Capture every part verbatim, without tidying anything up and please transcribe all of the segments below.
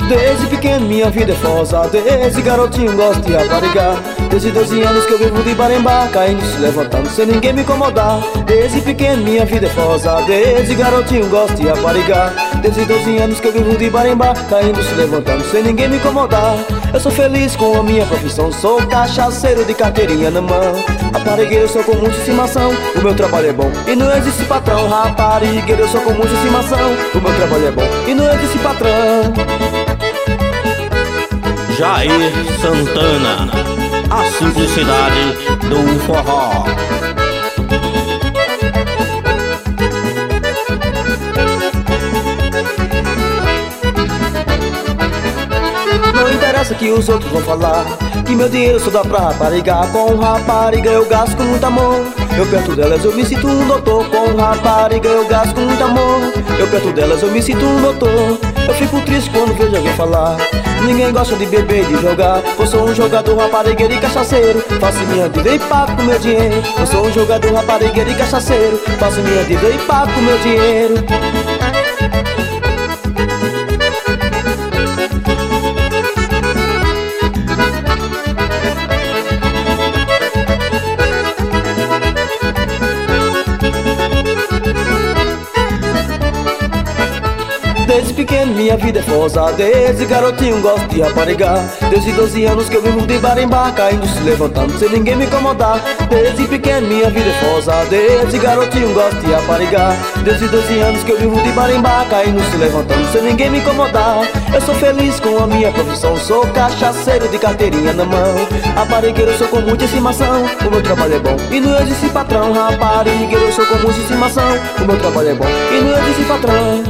Desde pequeno minha vida é fosa, desde garotinho gosto de raparigar. Desde doze anos que eu vivo de barembá, caindo, se levantando sem ninguém me incomodar. Desde pequeno minha vida é fosa, desde garotinho gosto de raparigar. Desde doze anos que eu vivo de barembá, caindo, se levantando sem ninguém me incomodar. Eu sou feliz com a minha profissão, sou cachaceiro de carteirinha na mão. Raparigueiro eu sou com muita estimação, o meu trabalho é bom e não existe patrão. Raparigueiro eu sou com muita estimação, o meu trabalho é bom e não existe patrão. Jair Santana, a simplicidade do forró. Não interessa que os outros vão falar, que meu dinheiro só dá pra raparigar. Com rapariga eu gasto com muito amor, eu perto delas eu me sinto um doutor. Com rapariga eu gasto com muito amor, eu perto delas eu me sinto um doutor. Eu fico triste quando vejo alguém falar, ninguém gosta de beber e de jogar. Eu sou um jogador raparigueiro e cachaceiro, faço minha vida e pago com meu dinheiro. Eu sou um jogador raparigueiro e cachaceiro, faço minha vida e pago com meu dinheiro. Desde pequeno minha vida é fosa, desde garotinho gosto de raparigar. Desde doze anos que eu vivo de barembá, caindo, se levantando sem ninguém me incomodar. Desde pequeno minha vida é fosa, desde garotinho gosto de raparigar. Desde doze anos que eu vivo de barembá, caindo, se levantando sem ninguém me incomodar. Eu sou feliz com a minha profissão, sou cachaceiro de carteirinha na mão. Raparigueiro eu sou com muita estimação, o meu trabalho é bom e não existe patrão. Raparigueiro eu sou com muita estimação, o meu trabalho é bom e não existe patrão.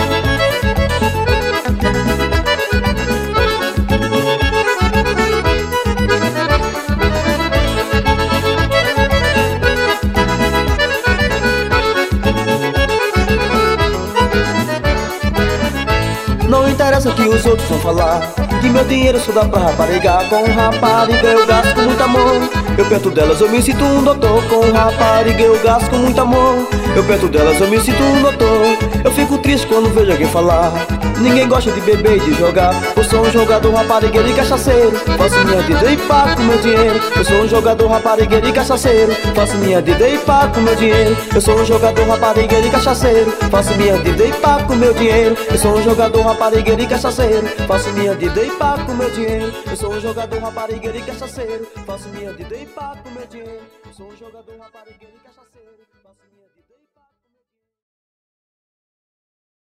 Não interessa que os outros vão falar, que meu dinheiro só dá pra raparigar. Com rapariga eu gasto com muito amor, eu perto delas eu me sinto um doutor. Com rapariga eu gasto com muito amor, eu perto delas eu me sinto um doutor. Eu fico triste quando vejo alguém falar, ninguém gosta de beber e de jogar. Eu sou um jogador raparigueiro e cachaceiro, faço minha vida e pago com meu dinheiro. Eu sou um jogador raparigueiro e cachaceiro, faço minha vida e pago com meu dinheiro. Eu sou um jogador raparigueiro e cachaceiro, faço minha vida e pago com meu dinheiro. Eu sou um jogador raparigueiro e cachaceiro, faço minha vida e pago com meu dinheiro. Eu sou um jogador raparigueiro e cachaceiro, faço minha vida e pago com meu dinheiro. Eu sou um jogador raparigueiro e cachaceiro, faço minha vida e pago.